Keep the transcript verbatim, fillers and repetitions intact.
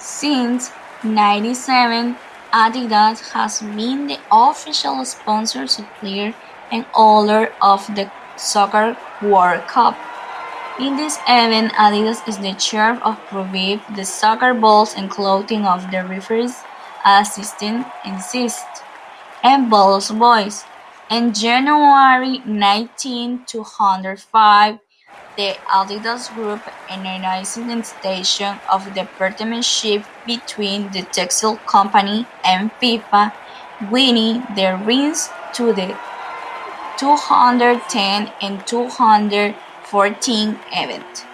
Since ninety-seven, Adidas has been the official sponsor, supplier, and owner of the Soccer World Cup. In this event, Adidas is the chair of provide the soccer balls and clothing of the referees, assistants, assists, and balls boys. In January nineteen two hundred five, the Adidas Group organized the station of the partnership between the textile company and FIFA, winning the rings to the two hundred ten and two hundred fourteen event.